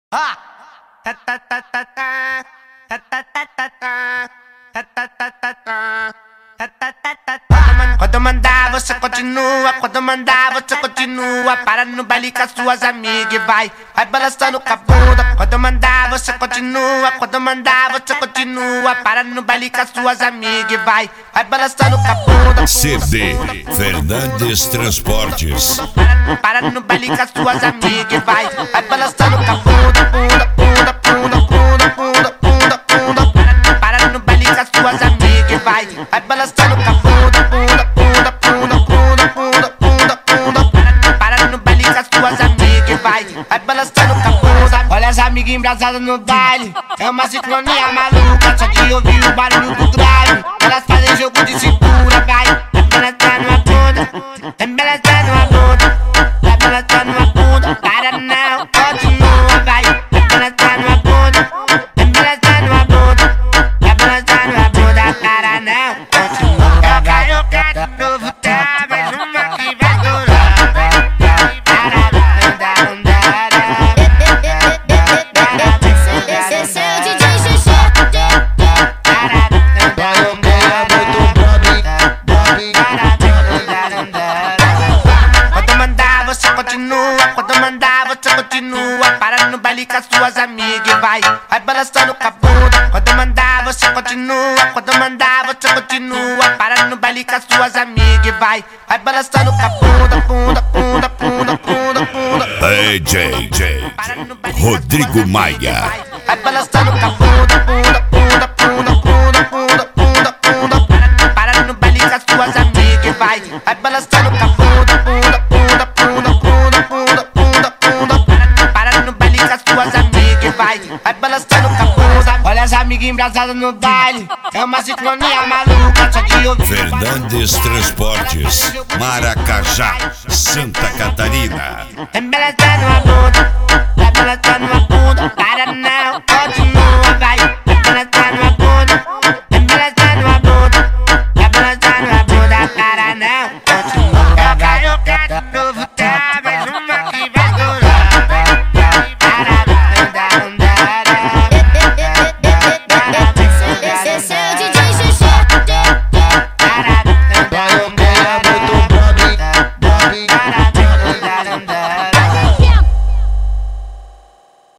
Quando mandar você continua, quando mandar você continua. Para no baile com as suas amigas e vai balançando com a bunda. Quando mandar você continua, quando mandar você continua. Para no baile com as suas amigas e vai balançando com a bunda. CD Fernandes Transportes. Para no baile com as suas amigas e vai balançando com a bunda, bunda, bunda, bunda, bunda, bunda, bunda, bunda. Para no baile com as suas amigas e vai balançando com a bunda, bunda, bunda, bunda, bunda, bunda, bunda, bunda. Para no baile com as suas amigas e vai balançando com a bunda. Olha as amigas embrasadas no baile, é uma sincronia maluca. Só de ouvir o barulho do drive, elas fazem jogo de cintura, vai balançando a bunda, balançando a bunda. Vai balançando a bunda, para não, continua, vai balançando a bunda, balançando a bunda, vai balançando a bunda, para não, continua. Eu quero de novo, tá, mais uma que vai durar. Esse é o DJ Xuxa. Quando mandar você continua, quando mandar você continua. Para no baile com as suas amigas e vai balançando com a bunda. Quando mandar você continua, quando mandar você continua. Para no baile com as suas amigas e vai balançando com a bunda, bunda, bunda, bunda, bunda, bunda. DJ Rodrigo Maia. Vai balançando com a bunda, bunda, bunda, bunda, bunda, bunda, bunda, bunda. Para no baile com as suas amigas e vai balançando com a bunda, bunda, bunda, bunda, bunda, bunda, bunda, bunda. Para no baile com as suas amigas e vai balançando com a bunda. Olha as amigas embrasadas no baile, é uma sincronia maluca. Só de ouvir Fernandes Transportes, Maracajá, Santa Catarina. balançando a bunda, vai balançando a bunda, para não.